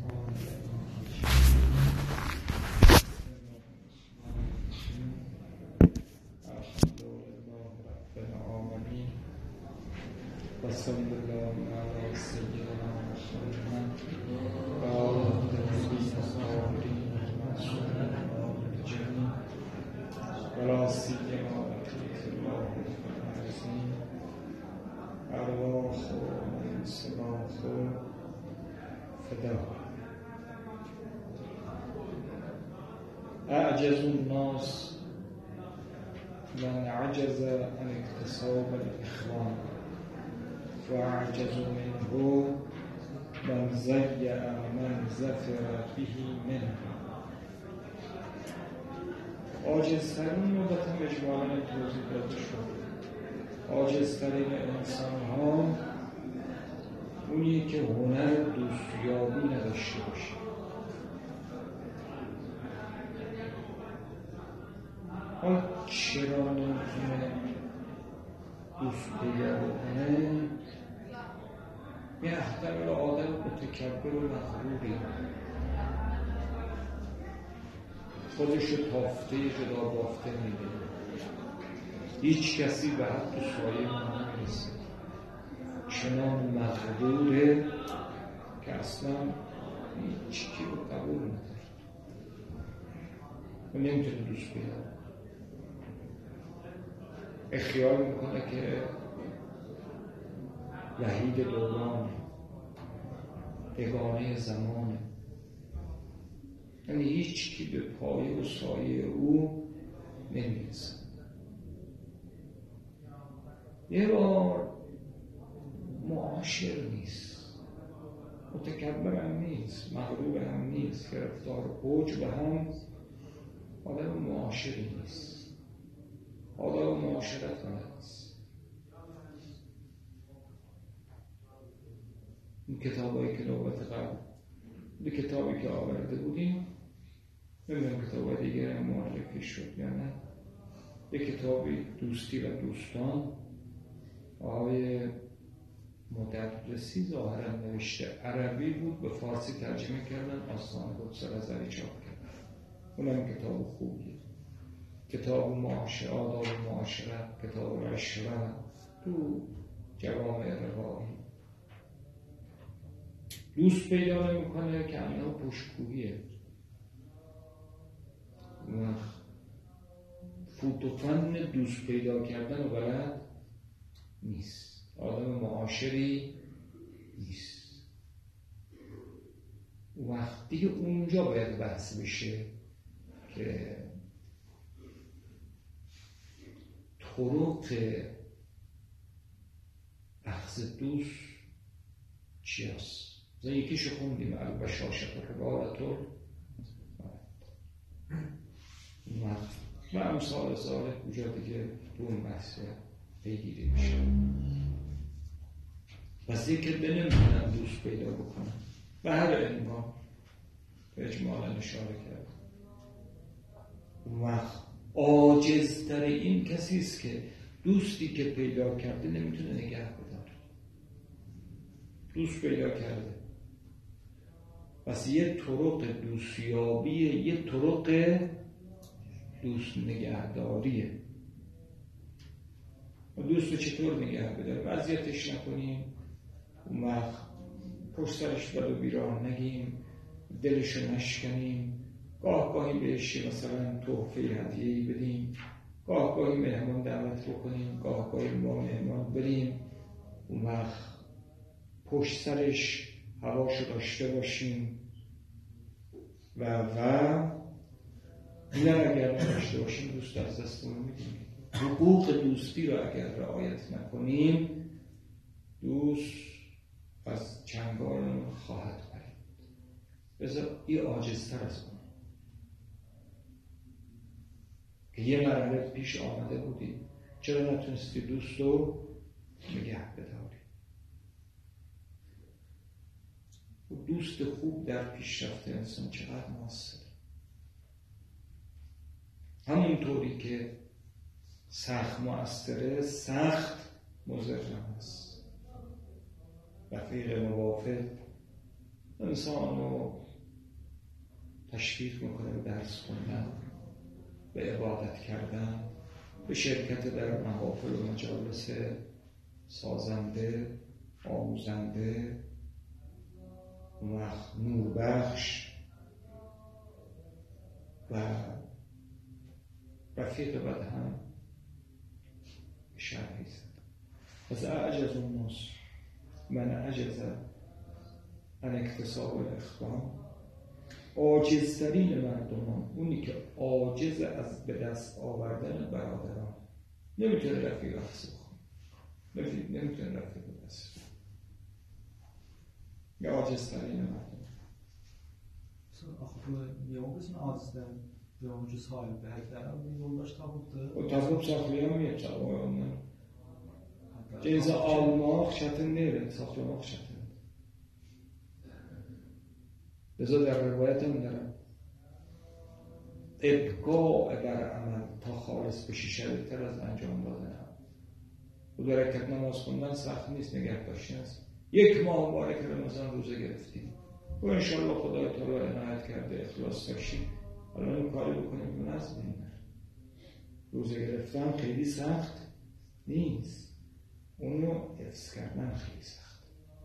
وصلی الله علی سیدنا محمد و آله الطاهرین المعصومین ولا سیما لطیف الله العظیم ارواح من سلاح فدا. اعجز الناس من عجز عن اکتساب الاخوان و اعجز منه من ضیع من ظفر به منه. عاجزترین نوبت هم اجمالا توضیح داده شد. عاجزترین انسان ها اونیه که هنر دوستیابی نداشته باشه. حالا چرا نمیتونه دوست پیدا بکنه؟ یه احتمال آدم متکبر و مغروری خودشو تافته جدا بافته میده. هیچ کسی به حد تو سایه ما نمیرسه. چنان مغروره که اصلا هیچ کی رو قبول نداره و نمیتونه دوست پیدا بکنه. خیال میکنه که وحید دورانه، یگانه زمانه، یعنی هیچ کی به پایه و سایه او نمیرسه. یه بار معاشر نیست، متکبر هم نیست، مغرور هم نیست، گرفتار عجب هم آدم معاشری نیست، آدم معاشرت نیست. این کتابایی که نوبت قبل به کتابی که آورده بودیم، نمیدونم کتاب دیگر معرفی شد یا نه، به کتابی دوستی و دوستان آقای مدرسی ظاهرا نوشته، عربی بود، به فارسی ترجمه کردن، آستان قدس رضوی چاپ کردن. اونم کتاب خوبیه، کتاب معاشرت، آداب معاشرت، کتاب عشرت تو جوامع روایی. دوست پیدا نمی‌کنه که انها پشت‌کوبیه و فوت و فن دوست پیدا کردن و بلد نیست، آدم معاشری نیست. وقتی اونجا باید بحث بشه که طرق اخذ دوست چی هست؟ یکیشو خوندیم، البشاشة حبالة و امثال ساله کجا دیگه تو اون بحث پیگیری میشه. پس یکی که نمیتونن دوست پیدا بکنن و هر علما اجمالا اشاره کرد. و عاجزتر این کسی است که دوستی که پیدا کرده نمیتونه نگه بداره. دوست پیدا کرده، پس یه طرق دوستیابیه، یه طرق دوست نگهداریه. و دوست رو چطور نگه بداریم؟ اذیتش نکنیم، اون وقت پشت سرش بد و بیراه نگیم، دلشو نشکنیم، گاهی بهش مثلا تحفه هدیه‌ای بدیم، گاهی مهمان دعوت بکنیم، گاهی ما مهمان بریم، اون وقت پشت سرش هواشو داشته باشیم و اینم اگر نداشته باشیم دوست از دستمون میدیم. حقوق دوستی رو اگر رعایت نکنیم دوست از چنگال خواهد پرید. بذار این عاجزتر از اون که یه مرحله پیش آمده بودی، چرا نتونستی دوست رو نگه بداری؟ دوست خوب در پیشرفت انسان چقدر موثره. همونطوری که سخت مؤثره، سخت مضر است. رفیق موافق انسان رو تشویق میکنه به درس خوندن، به عبادت کردن، به شرکت در محافل و مجالس سازنده، آموزنده و نوربخش و رفیق بدهم شرحی زد. از اعجز الناس من عجز عن اکتساب الاخوان، عاجزترین مردمان اونی که عاجز از به دست آوردن برادران، نمیتونه رفیق حفظ بخونه، نمیتونه رفیق بس، یا عاجزترین مردمان. Jag som anställd jag just har en behältare av universitetet och tas upp saker jag vet så om det så allmar chatten ner saker jag chatten det så där روایتم دارم ابقاء بر عمل تا خالص بشه شدیدتر از انجام دادن. و دو رکعت نماز خوندن سخت نیست، نگه داشتن است. 1 ماه مبارک رمضان روزه گرفتیم و انشالله خدای تعالی عنایت کرده اخلاص داشتیم الان این کاری بکنیم که نزد این روزه گرفتن خیلی سخت نیست، اون رو حفظ کردن خیلی سخت.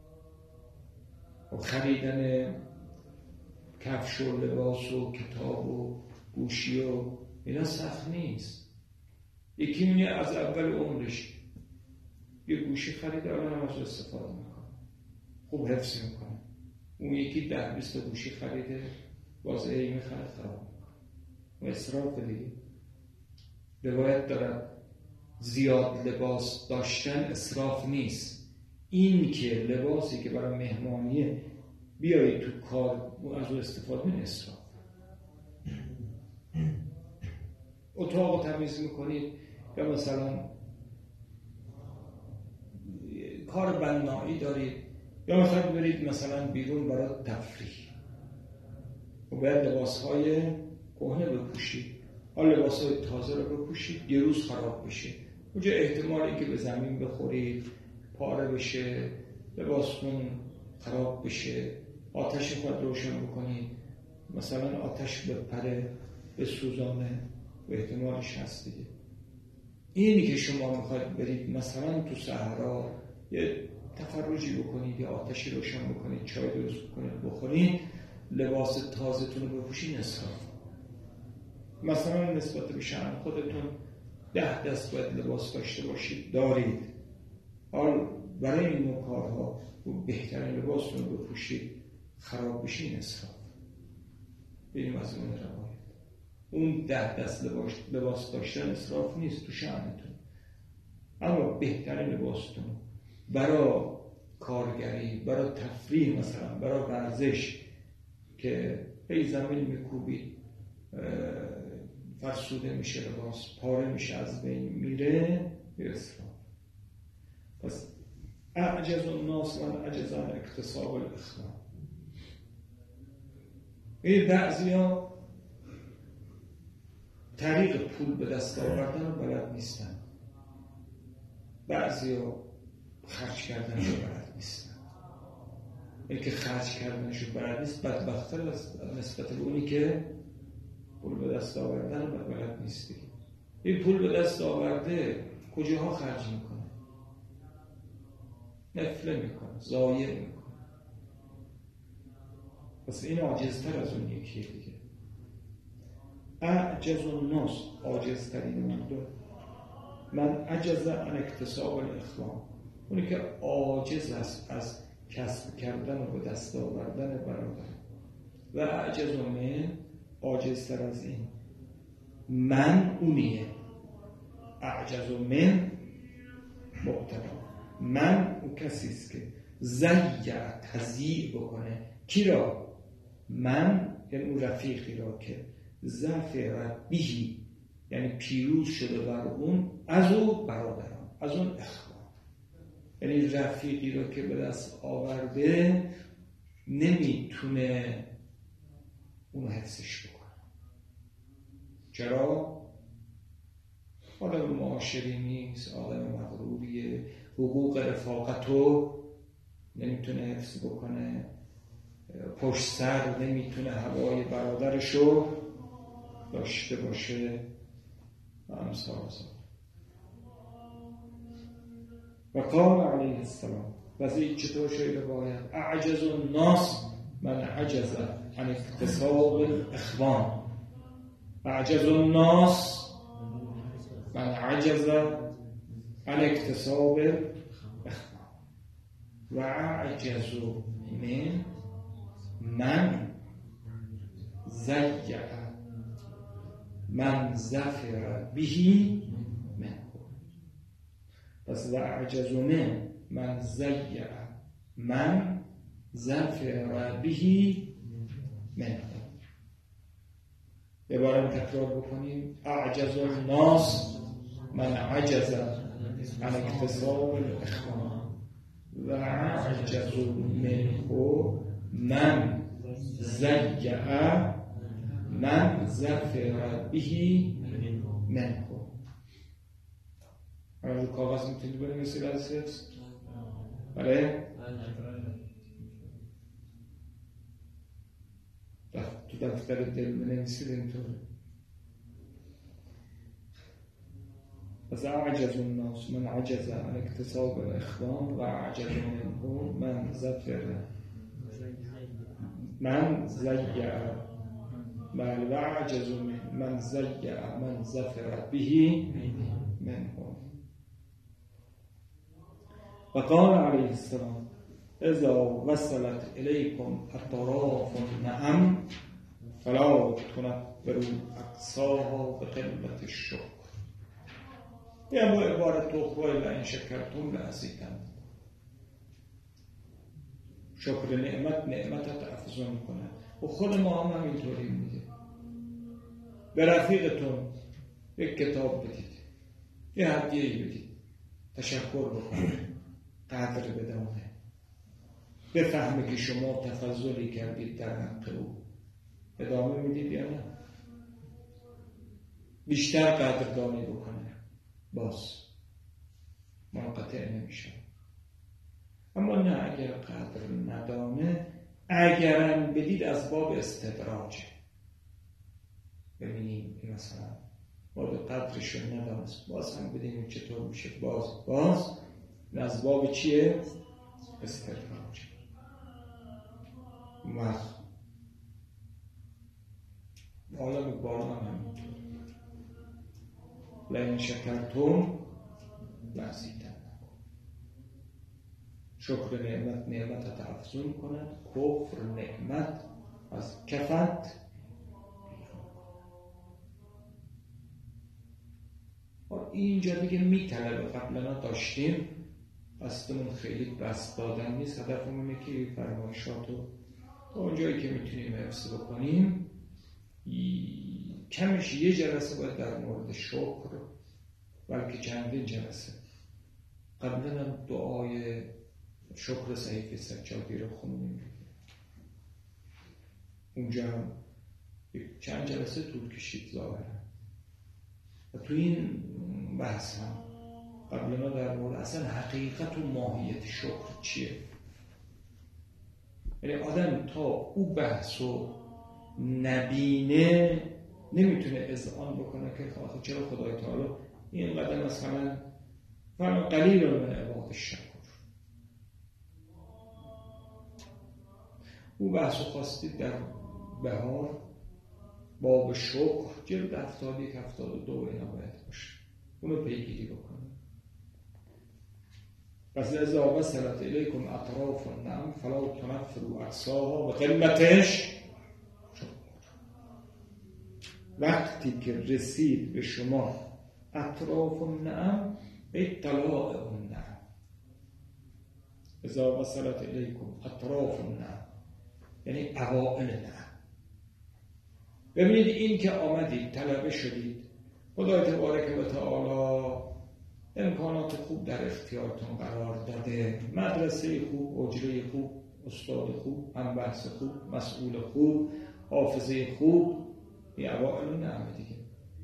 و خریدن کفش و لباس و کتاب و گوشی و اینا سخت نیست. یکی میگه از اول عمرش یه گوشی خریده الان هم از استفاده میکنه، خوب حفظ میکنه. اون یکی 10-20 گوشی خریده باز ای میخرد خراب میکنه و اسراف دیگه. روایت دارد زیاد لباس داشتن اسراف نیست، این که لباسی که برای مهمانیه بیایی تو کار از اون استفاده من اسراف. اتاق تمیز میکنید یا مثلا کار بنایی دارید یا مثلا برید مثلا بیرون برای تفریح و باید لباسهای کهنه بپوشید، حال لباسهای تازه رو بپوشید، یه روز خراب بشه اونجا احتمالی که به زمین بخورید، پاره بشه، لباستون خراب بشه، آتش خود روشن بکنید، مثلا آتش بپره به سوزانه و احتمالش هست دیگه. اینی که شما میخواید برید مثلا تو صحرا یه تفرجی بکنید یا آتشی روشن بکنید، چای درست بکنید بخورید، لباس تازه‌تون رو بپوشید اسراف. مثلا نسبت به شأن خودتون 10 دست باید لباس داشته باشید، دارید، حال برای این نوع کارها بهترین لباستون رو بپوشید، خراب بشین اسراف. بریم از اون روایت اون 10 دست لباس داشتن اسراف نیست تو شأنتون، اما بهترین لباستون برای کارگری، برای تفریح، مثلا برای ورزش که به زمین میکوبید فرسوده میشه، لباس پاره میشه، از بین میره، اسراف. پس اعجز الناس و عجز عن اکتساب الاخوان. این بعضیا طریق پول به دست آوردن رو بلد نیستن، بعضیا خرج کردنش رو بلد نیستن. این که خرج کردنش رو بلد نیست بدبخت‌تر نسبت به اونی که پول به دست آوردن رو بلد نیستی. این پول به دست آورده کجاها خرج میکنه؟ نفله میکنه، ضایع میکنه. پس این عاجزتر از اون یکیه دیگه. اعجز الناس، عاجزترین مردم، من عجز عن اکتساب الاخوان، اونی که عاجز است از کسب کردن و به دست آوردن برادر. و اعجز من، عاجزتر از این، من اونیه. اعجز من مبتدا، من اون کسی است که زیع تضییع بکنه. کی را؟ من یعنی اون رفیقی را که ظفر بهی یعنی پیروز شده بر اون، از او برادران، از اون اخوان، یعنی رفیقی را که به دست آورده نمیتونه اونو حفظش بکنه. چرا؟ آدم معاشری نیست، آدم مغروریه، حقوق رفاقتو نمیتونه حفظ بکنه، پشت سر نمیتونه هوای برادرشو داشته باشه و امثال ذالک. و قال علیه السلام وزید چطور شده باید اعجز الناس من عجز عن اکتساب الاخوان. اعجز الناس من عجز عن اکتساب الاخوان و اعجز من ضیع من ظفر به منه. پس و اعجز من ضیع من ظفر به منه. یه بارم تکرار بکنیم. اعجز الناس من عجز عن اکتساب الاخوان و اعجز منه من ضیع من ظفر به منه. رو کاغذ میتونید بنویسید از حفظ؟ بله؟ تو دفتر دل بنویسید اینطوره. پس اعجز الناس من عجز عن اکتساب الاخوان و اعجز منه من ظفر من ضیع بل و اعجز من ضیع من ظفر به منه. و قال علیه السلام اذا وصلت الیکم اطراف النعم فلا تنفروا اقصاها بقلة الشکر. یه عبارت اخرى لئن شکرتم لازیدنکم. شکر نعمتت افزون کنه. و خود ما هم همینطوری میگه. به رفیقتون یک کتاب بدید، یه هدیه‌ای بدید، تشکر بکنه، قدر بدانه، بفهمه که شما تفضلی کردید در حق او. ادامه میدید یا نه؟ بیشتر قدردانی بکنه، باز منقطع نمیشه. اما نه اگر قدر ندانه، اگرم بدید از باب استدراجه. ببینیم این مثلا باب قدرشو ندانست، باز هم بدیم چطور میشه، باز از باب چیه؟ استدراجه. حالا به بالا هم همینطور لئن شکرتم لازیدنکم. شکر نعمتت افزون کند، کفر نعمت از کفت بیرون. اینجا دیگه میطلبه، قبلا داشتیم قصدمون خیلی بس دادن نیست، هدفمون اینه که فرمایشاتو تا اونجایی که میتونیم حفظ بکنیم. کمش یه جلسه باید در مورد شکر، بلکه چندین جلسه. قبلا هم دعای شکر صحیفه سجادی رو خوندیم، اونجا هم چند جلسه طول کشید ظاهرا. و تو این بحث هم قبلا در مورد اصلا حقیقت و ماهیت شکر چیه. یعنی آدم تا او بحثو نبینه نمیتونه اذعان بکنه که چرا خدای تعالی این قدر مثلا قلیل من عباد الشکر. او بحثو خواستید در بهار باب شکر جلد 71 72 اینا باید باشه، اونو پیگیری بکنه. پس اذا وصلت الیکم اطراف النعم فلا تنفروا اقصاها به قلتش. وقتی که رسید به شما اطراف النعم اطلاع النعم، اذا وصلت الیکم اطراف النعم یعنی اوائل نعم. ببینید این که آمدید طلبه شدید، خدای تبارک و تعالی امکانات خوب در اختیارتون قرار داده، مدرسه خوب، اجره خوب، استاد خوب، همبحث خوب، مسئول خوب، حافظه خوب. این اوائل نعمه دیگه.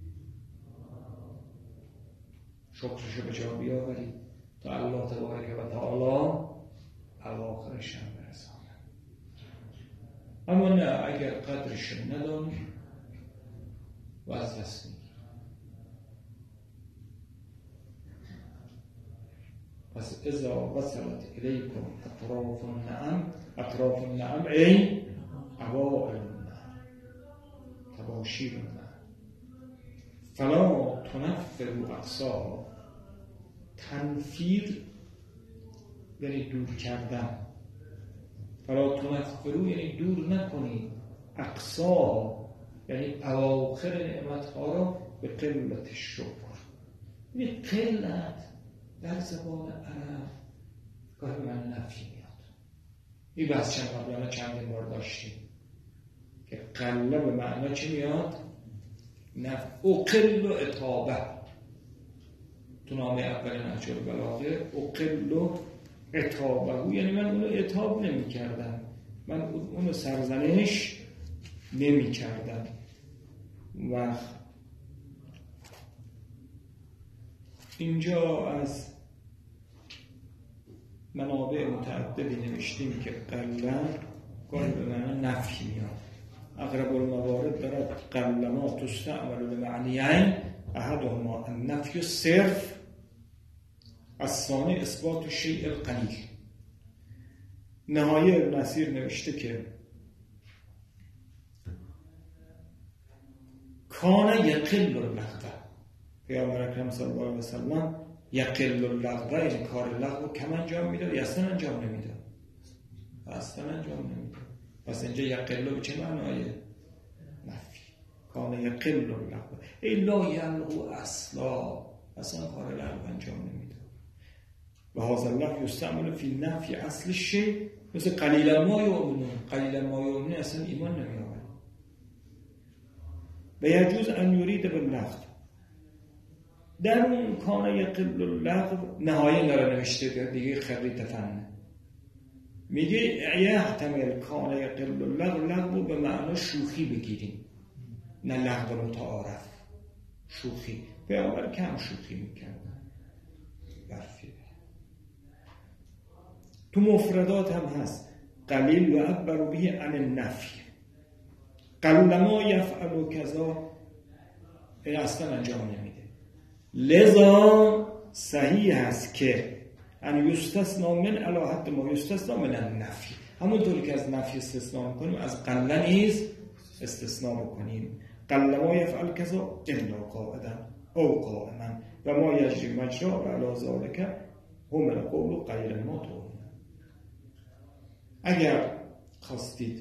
شکرشو به جا بیاورید تا الله تبارک و تعالی اواخرش هم برساند. اما نه، اگر قدرش ندانی و از دست میگیری. پس اذا وصلت الیکم اطراف النعم ای اوائل النعم، تباشیر النعم، فلا تنفروا اقصاها. تنفیر یعنی دور کردن، فلا تنفروا یعنی دور نکنید، اقصاها یعنی اواخر نعمتها را به قلت شکر. یعنی قلت در زبان عرب گاهی من نفی میاد. این بحث قبلا چندین بار داشتیم که قله به معنی چی میاد؟ اقل و اتابه. تو نامه اول نهج البلاغه اقل و اتابه، یعنی من اونو اتاب نمی کردم، من اونو سرزنش نمی کردم. و اینجا از منابع متعددی نوشتیم که قله گاهی به معنی نفی میاد. اقرب الموارد دارد قل ما تستعمل بمعنیین، احدهما النفی الصرف، الثانی اثبات الشیء القلیل. نهایه نصیر نوشته که کان یقل اللغو، پیامبر اکرم صلی الله علیه و سلم یقل اللغو یعنی کار لغو کم انجام میداد یا اصلا انجام نمیداد، اصلا انجام نمیداد. پس اینجا یقل به چه معنایه؟ نفی. کان یقل اللغو ای لا یلغو اصلا کار لغو انجام نمیداد. و هذا اللفظ یستعمل فی نفی اصل شیء، مثل قلیلا ما یؤمنون، قلیلا ما یؤمنون اصلا ایمان نمیآورد. و یجوز ان یرید باللغو، در اون کان یقل اللغو نهایه داره نوشته دیگه، خریط فنه، میگه یحتمل کان یقل اللغو، لغو به معنی شوخی بگیریم، نه لغو متعارف، شوخی. پیامبر کم شوخی میکردن، برفی. تو مفردات هم هست قلیل و عبر به عن النفی، قل ما یفعل و کذا، این اصلا انجام نمیده. لذا صحیح است که ان یستثنا من علی حد ما یستثنا من النفی، همونطوری که از نفی استثناء میکنیم از قل نیز استثناء بکنیم. قل ما یفعل کذا الا قاعدا او قائما و ما یجری مجرا و علی ذلک هم القول غیر ما تو. اگر خواستید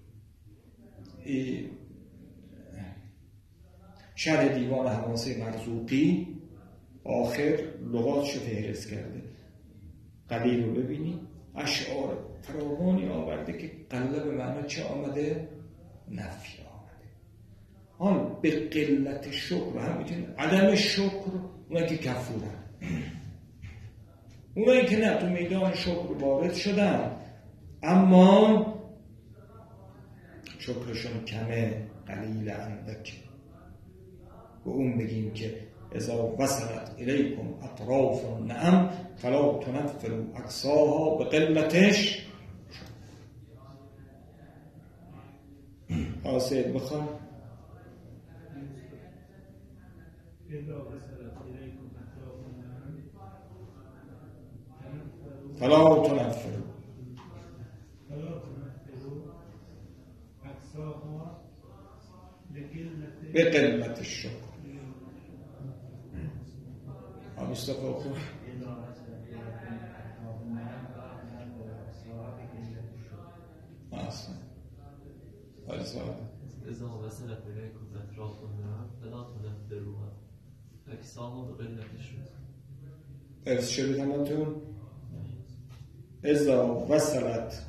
شرح دیوان حواسه مرزوقی آخر لغاتشو فهرست کرده، قلیل رو ببینی اشعار فراوانی آورده که قله به معنی چه آمده؟ نفی آمده. حال به قلت شکر و همینطور عدم شکر، اونایی که کفورن، اونایی که نه تو میدان شکر وارد شدن اما شکرشون کمه، قلیل اندک. و اون بگیم که اذا وصلت الیکم اطراف النعم فلا تنفروا اقصاها به قلتش. آسید بخواه فلا تنفروا اقصاها به قلت الشکر. مصطفی خوب اصلا اذا وصلت الیکم اطراف النعم فلا تنفروها اقصاها به قلت الشکر. درست شده همتون؟ اذا وصلت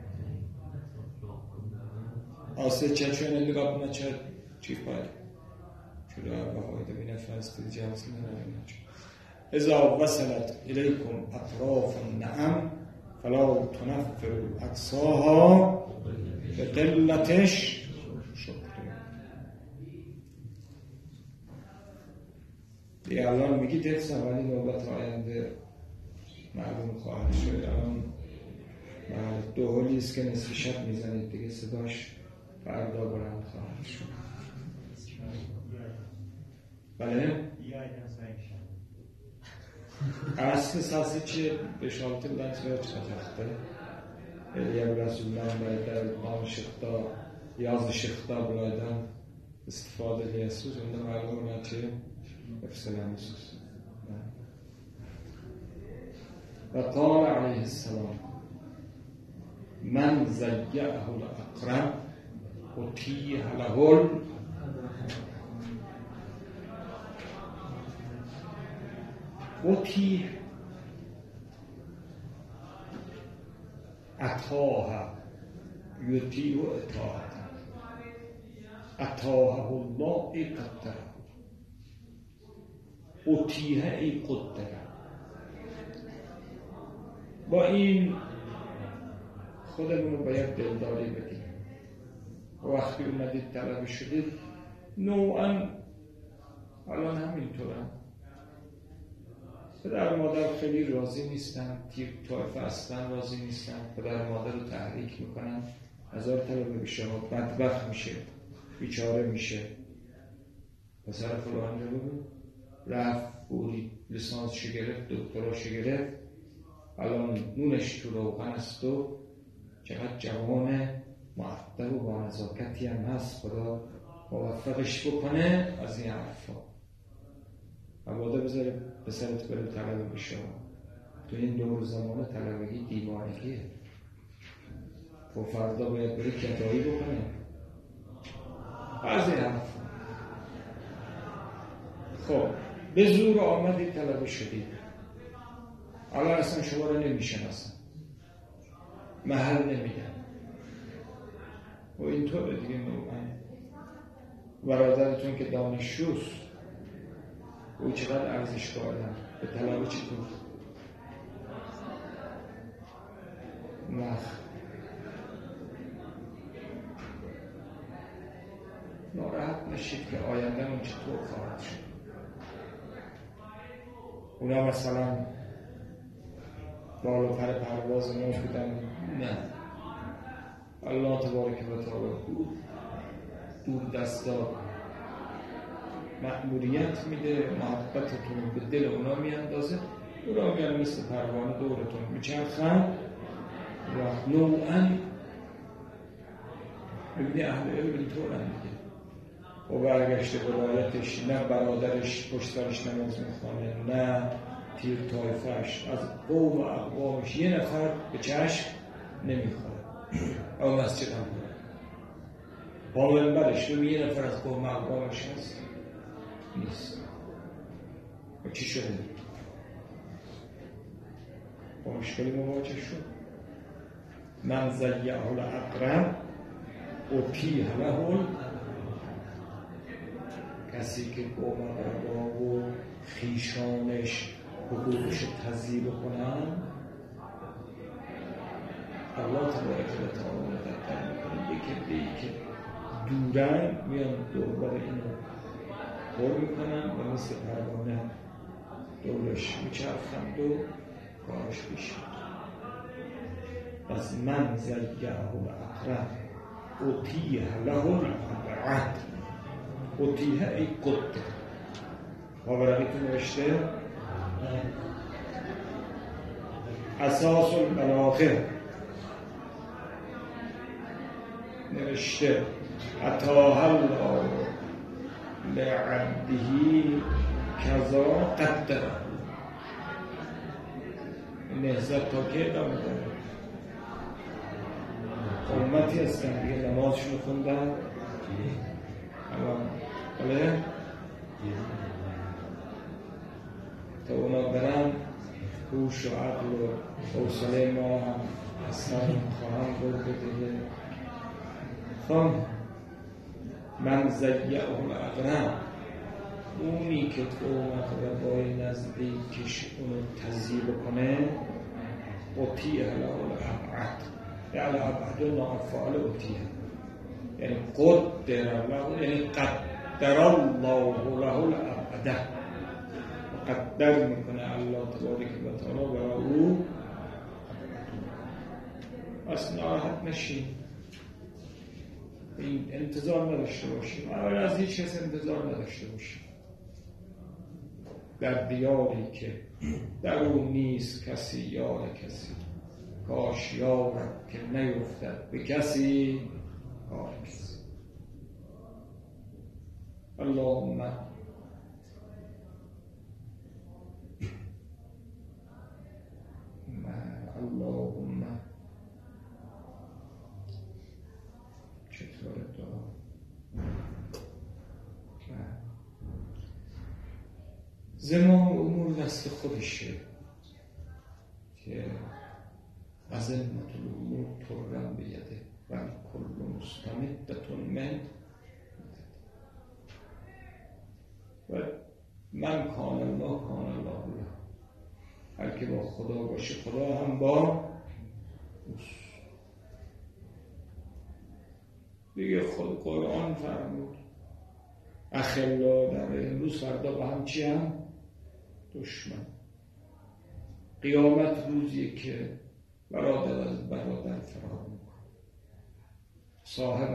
آسه چه نگاه کنه چی پای شده بهایده بینه فرستی جلسه نرمینه. اذا وصلت الیکم اطراف النعم فلا تنفروا اقصاها به قلتش شکر. دیگه الان میگید حفظ ولی نوبت آینده معلوم خواهد شد. الان دوهلی است که نصف شب میزنید دیگه، صداش فردا بلند خواهد شد. بله؟ اصل ساسی چیه؟ beşaltı yıldan çıkıyor çıkacaktı. Eğer Resulullah Bey'de danışıkta, yazışıkta buradan istifade ediyorsunuz, onda malum olan şey efselamısınız. Ve kâle aleyhisselam men zeyyehul akrem utiye lehul utiye اتاها یطیع اطاعتا اتاها الله ای قدره اطیه ای قدره. با این خودمون رو باید دلداری بدیم. وقتی اومدید طلبه شدید نوعا الان همینطورم، پدر و مادر خیلی راضی نیستن، طایفه اصلا راضی نیستن، پدر و مادر رو تحریک میکنن، هزار طلبه بشه بدبخت میشه، بیچاره میشه. پسر فلان رو رفت بوری لیسانسش گرفت، دکتراش گرفت، الان نونش تو روغن است و چقدر جوان مؤدب و با نزاکتی هم هست، خدا موفقش بکنه. از این حرفا مبادا بذاره پسرت بره طلبه بشه. تو این دور زمان طلبگی دیوانگیه. خب فردا باید بره کتایی بکنه. از این حرف. خب به زور آمدی طلبه شدید، الان اصلا شما رو نمیشناسن، محل نمیدن و اینطوره دیگه. نوعا برادرتون که دانشجوست، او چقدر ارزش قائلن، به طلبه چطور؟ ناراحت نشید که آینده اون چطور خواهد شد. اونا مثلا بالا پر پرواز ما بودن، نه، الله تبارک و تعالی دور دستا مأموریت میده، محبتتون به دل اونا میاندازه، اونا میان مثل پروانه دورتون میچرخن و نوعا ببینی اهل علم اینطورن دیگه. و برگشته به رایتش، نه برادرش پشت سرش نماز میخوانه، نه تیر طایفه‌اش، از قوم و اقوامش یه نفر به چشم نمیخوره. اما مسجد هم کنه با منبرش ببین یه نفر از قوم و اقوامش هست نیست. و چی شده؟ با مشکلی مواجه شد. من زیعه الاقرم اطیه له، کسی که قوم اقربا و خیشانش حقوقش تضییع بکنن، الله تبارک و تعالی مقدر میکنه یکی که دورن میان دوربر اینو پر میکنن و مثل پروانه دورش میچرخند و کارش پیش میاد. پس من زیعه الاقرم اطیه له العهد اطیه ای قدر. باورقیتون نوشته اساس البلاغه نوشته اتاها الله لعبده کذا قدره. نهضت تا که ادامه داره. امتی هستن دیگه نمازشون خوندن بله تا اونا برن هوش و عقل و حوصله ما هم اصلا خواهم برده دیگه. خب من زیعه الاقرم، اونی که قوم اقربای نزدیکش اونو تضییع بکنه، اطیه له الابعد، یعنی ابعد نافعال اطیه، یعنی قدر له، یعنی قدر الله له الابعده، قدر میکنه الله تبارک و تعالی برای او اصلا ناراحت نشین، این انتظار نداشته باشیم، از هیچ کس انتظار نداشته باشیم. در دیاری که در اون نیست کسی یار کسی، کاش یارم که نیفتد به کسی کار کسی. اللهم چطوره دعا زمام امور دست خودشه که عظمت الامور ترم بیده و کل مستمدتون من و من کان الله کان الله له. هر که با خدا باشه خدا هم با اوست. دیگه خود قرآن فرمود اخلا در امروز فردا با هم چی هم؟ دشمن. قیامت روزی که برادر از برادر فرار میکنه، صاحب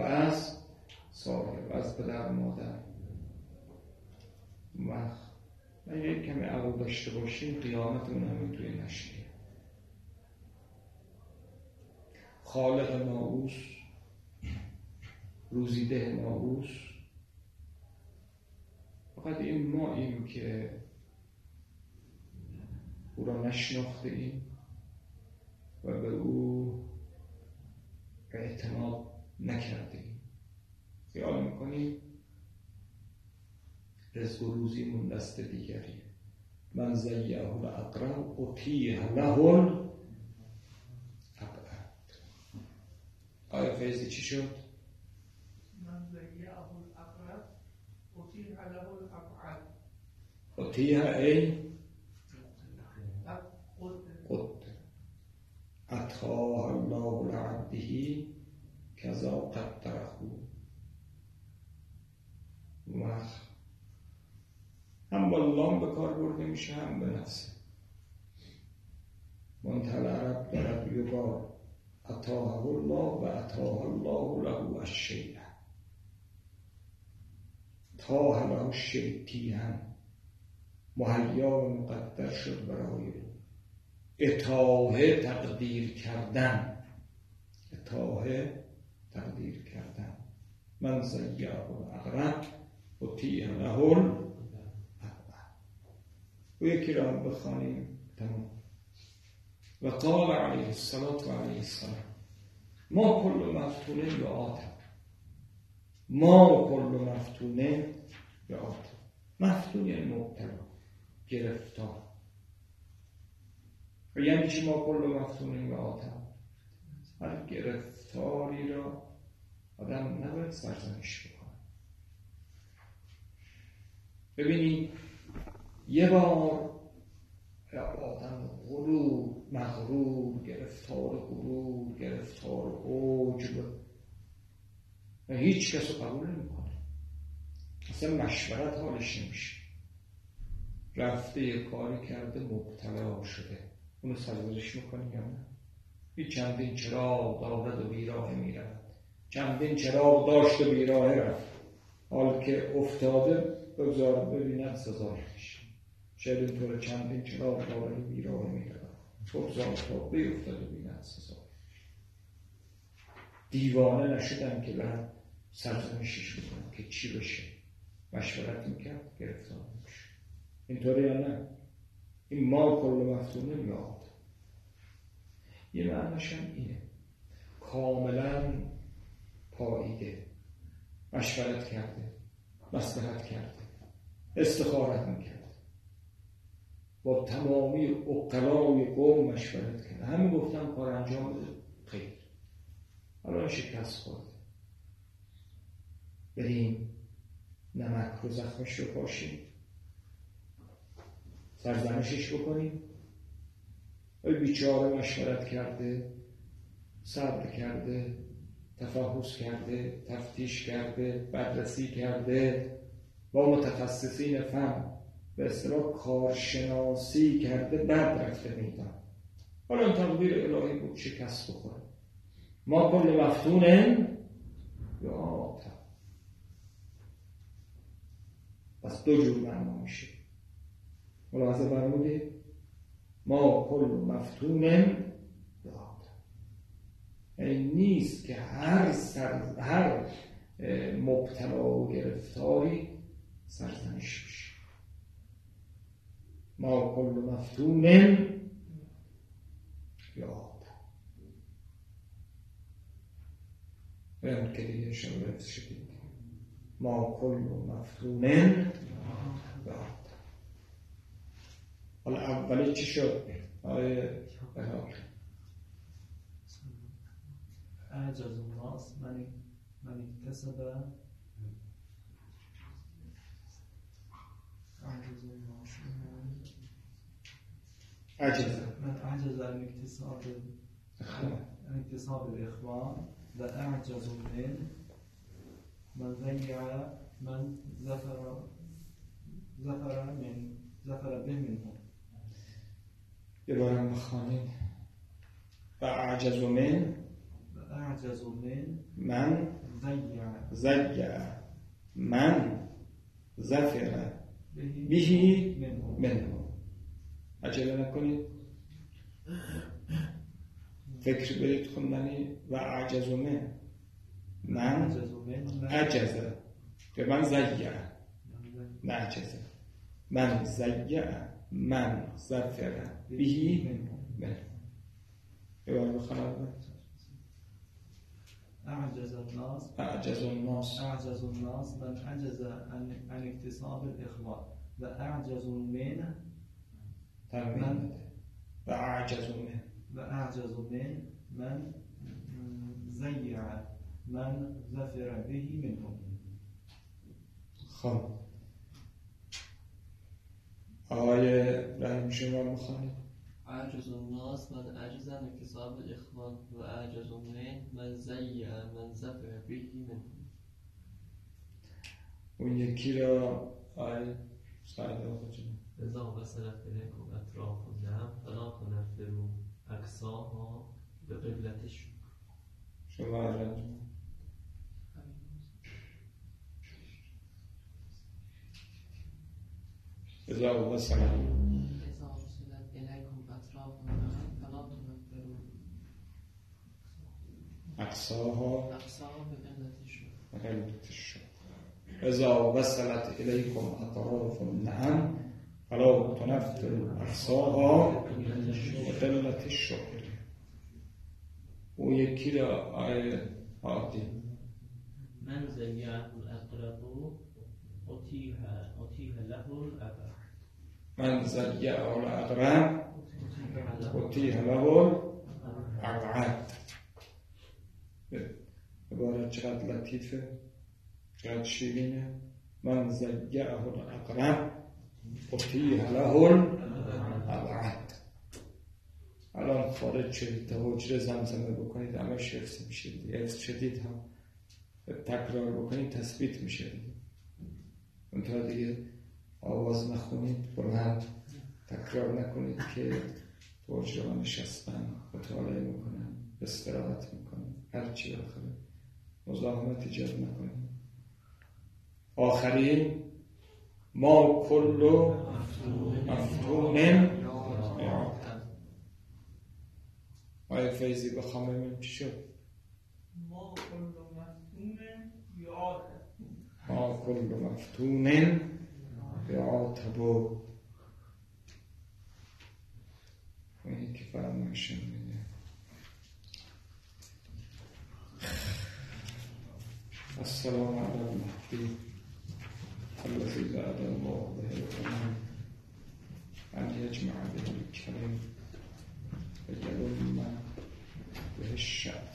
از پدر مادر. و یک کمی عقل داشته باشیم قیامت اون همین توی نشریه. خالق ناقوس، روزیده ناقوس، فقط این ماییم که او را نشناخته ایم و به او اعتماد نکرده ایم. خیال میکنیم رزق و روزیمون دست دیگریه. من زیعه الاقرب اطیع له الابعد. آیا فیضی چی شد؟ من زیعه الاقرب اطیع له الابعد. اطیع ای قد اطاع الله لعبده کذا قدره. هم با لام به کار برده میشه هم به نفسه. منتهی عرب دارد یقال اطاعه الله و اطاع الله له الشیء. طاع له الشیء هم مهیا و مقدر شد برای او. اطاعه تقدیر کردن، اطاعه تقدیر کردن. من زیعه الاقرب اطیع له الابعد. و یکی را بخوانیم تمام. و قال علیه الصلاة و علیه السلام ما کل مفتون یعاطب. ما کل مفتون یعاطب. مفتون یعنی مبتلا، گرفتار. و یعنی چی ما کل مفتون یعاطب؟ هر گرفتاری را آدم نباید سرزنش بکنه. ببینید یه بار آدم مغرور، گرفتار عجب و هیچ کس رو قبول نمیکنه، اصلا مشورت حالش نمیشه. رفته یه کاری کرده مبتلا شده، اونو سرزنش میکنی یا نه؟ هیچ چندین چراغ دارد و بیراه میرود، چندین چراغ داشت و بیراه رفت، حال که افتاده بگذار ببیند سزایش. شاید اینطور چندین چراغ دارد و بیراه میرود، بگذار تا بیفتد و بیند سزایش. دیوانه نشدن که برن سرزنشش بکنن که چی بشه. مشورت میکرد گرفتار میشه. اینطوری یا نه؟ این ما کل مفتونه میاد. یه معنیش هم اینه کاملا پاییده، مشورت کرده، مصلحت کرده، استخارت میکرد، با تمامی عقلای قوم مشورت کرده، همین گفتم کار انجام بده، خیر الان شکست خورده، بریم نمک رو زخمش رو پاشیم، سرزنشش بکنیم. ای بیچاره مشورت کرده، صبر کرده، تفحص کرده، تفتیش کرده، بررسی کرده، با متخصصین فن به اصطلاح کارشناسی کرده، بعد رفته میدان. حالا تقدیر الهی بود شکست بخوره. ما کل مفتون یعطا. پس دو جور معنا میشه. ملاحظه فرمودید؟ ما کل مفتون یعطا، یعنی نیست که هر مبتلا و گرفتاری سرزنش بشه. ما کل مفتون یعطا. اون که دیگه شما رفت شدید. ما کل مفتون یعطا. حالا اولی چی شد؟ آیه بهار اعجز الناس من اکتسب من اعجز عن اکتساب الاخوان و اعجز من ضیع من ظفر به منهم. یه بارم بخوانید. و اعجز من ضیع من ظفر به منهم. عجله نکنید، فکر برید خوندنی. و اعجز من عجزه که من ضیع نه عجزه من ضیع من ظفر به منهم. یه بار بخوانم. اعجز الناس من عجز عن اکتساب الاخلاق و اعجز من و اعجز من ضیع من ظفر به منهم. خب آقای رحیم شما بخوانید. اعجز الناس من عجز عن اکتساب الاخوان و اعجز من ضیع من ظفر به منهم. اون یکی را آقای سعید آقا جون. اذا وصلت الیکم اطراف النعم فلا تنفروا اقصاها به قبلة الشکر. شما رنجون. اذا وصلت الیکم اطراف النعم فلا تنفروا اقصاها به قبلة الشکر. اذا وصلت الیکم اطراف النعم فلا تنفروا اقصاها به قبلة الشکر. اون یکی را آیه عادی. من ضیعه الاقرب اطیح له الابر. من ضیعه الاقرب اطیح له الابعد. عبارت چقدر لطیفه، چقدر شیرینه. من ضیعه الاقرب اطیح له الابعد. الان خارج شدید تا حجره زمزمه بکنید همش حفظ میشه دیگه. حفظ شدید هم تکرار بکنید تثبیت میشه دیگه. اونطور دیگه آواز نخونید، بلند تکرار نکنید که تو حجره ها نشستن مطالعه میکنن، استراحت میکنن، هرچی بالاخره مزاحمت ایجاد نکنید. آخرین ما کل مفتون آیه فیضی بخوام ببینیم چی شد. ما کل مفتون یعطا. ما کل مفتون یعطا. اینی که فرمایشون میده. السلام علی المهدی الذی بعد الله به الامام ان یجمع به الکریم یلوم به الشعب.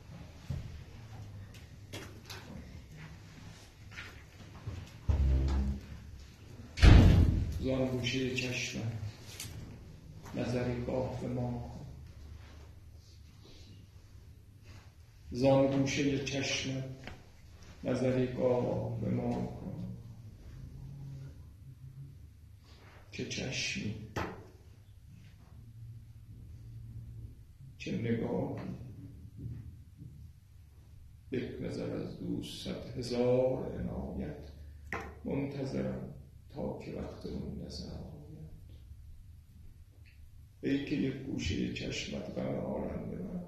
زانگوشه چشم نظری گاه به ما کن. زانگوشه چشم نظری گاه به ما کن. چه چشمی، چه نگاهی، یک نظر از دوست 100,000 عنایت، منتظرم تا که وقت اون نظر آید. ای که یک گوشه چشمت غم آرنده من،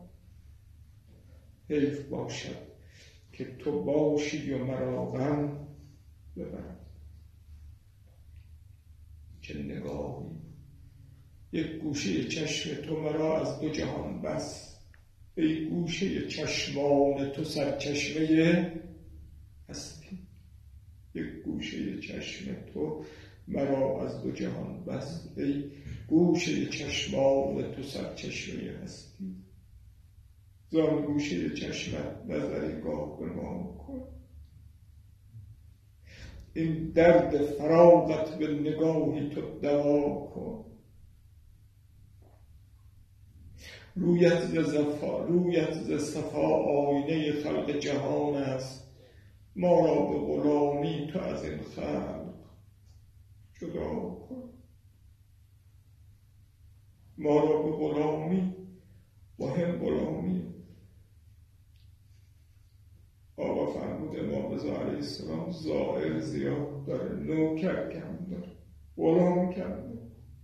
حیف باشد که تو باشی و مرا غم ببرد. چه نگاهی یک گوشه چشم تو مرا از دو جهان بس، ای گوشه چشمان تو سرچشمه هستی. یک گوشه چشم تو مرا از دو جهان بس، ای گوشه چشمان تو سرچشمه هستی. زان گوشه چشمت نظری گاه به ما کن، این درد فراغت به نگاهی تو دوا کن. رویت ز صفا آینه خلق جهان است، ما را به غلامی تو از این خلق جدا کن. ما را به غلامی و هم غلامی. آقا فرمود امام رضا علیه السلام زائر زیاد داره، نوکر کم داره، غلام کم داره.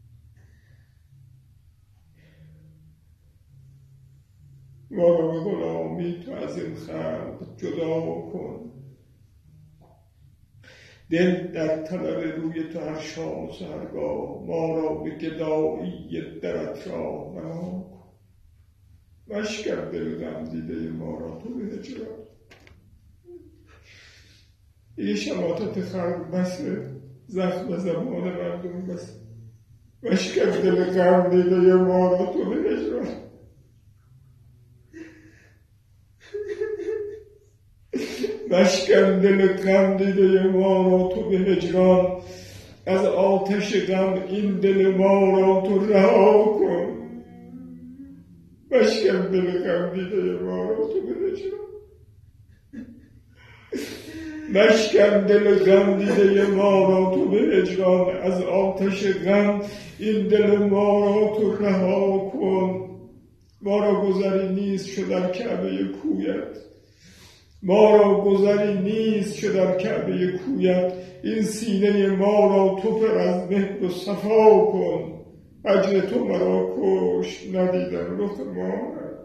ما را به غلامی تو از این خلق جدا کن. دل در طلب روی تو هر شام و سحرگاه، ما را به گدایی درت راهنما کن. مشکر دل غم دیده ما را تو به هجران، این شماتت خلق بسه، زخم زمان مردم بسه. مشکر دل غم دیده ما را تو به هجران، مشکن دل غم دیده ما را تو به هجران. از آتش غم این دل ما را تو رها کن. مشکن دل غم دیده ما را تو به هجران، مشکن دل غم دیده ما را تو به هجران. از آتش غم این دل ما را تو رها کن. ما را گذری نیست شد در کعبه کویت، ما را گذری نیست شد در کعبه کویت. این سینه ما را تو پر از مهر و صفا کن. اجل تو مرا کش ندیدم رخ ماهت،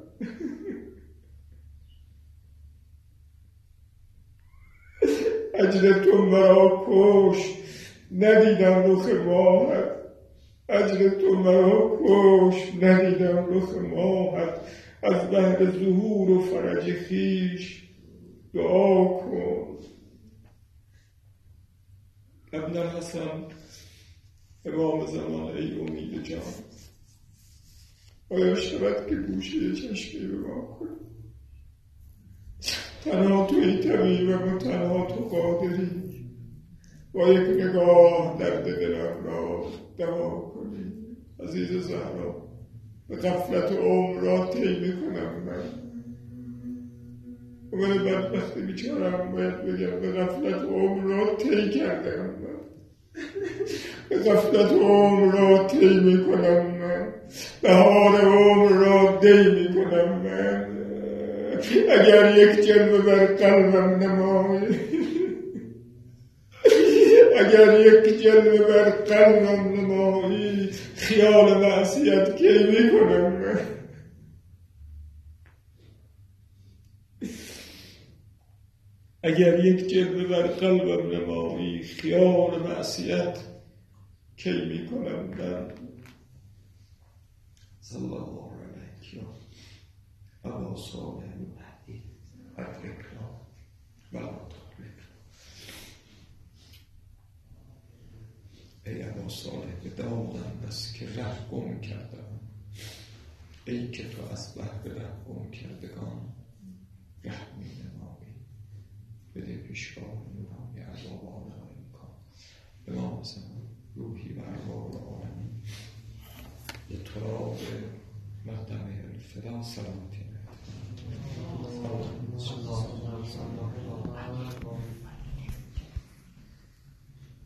اجل تو مرا کش ندیدم رخ ماهت، اجل تو مرا کش ندیدم رخ ماهت. از بهر ظهور و فرج خویش دعا کن. ابن الحسن امام زمان، ای امید جان، آیا شود که گوشه چشمی به ما کن؟ تنها تو ای طبیبم و تنها تو قادری، با یک نگاه درد دلم را دوا کنی. عزیز زهرا، به غفلت عمر را طی میکنم من بدبخت بیچارم باید بگم به غفلت عمر را طی کردم من، به غفلت عمر را طی میکنم من، بهار عمر را دی میکنم من. اگر یک جلوه بر قلبم نمایی، اگر یک جلوه بر قلبم نمایی، خیال معصیت کی میکنم من. اگر یک جلوه بر قلبم نمایی، خیال معصیت کی میکنم من. صلی الله علیک یا ابا صالح المهدی ادرکنا ولا تدرکنا. ای ابا صالح، به دامم بس که ره گم کردم، ای که تو از بهر ره گم کردگان ره می نمایی. بده پیشگاه نورانی عذابان و امکان. امام زمان روحی و ارواح عالمی به تراب مقدمه الفدا سلامتی.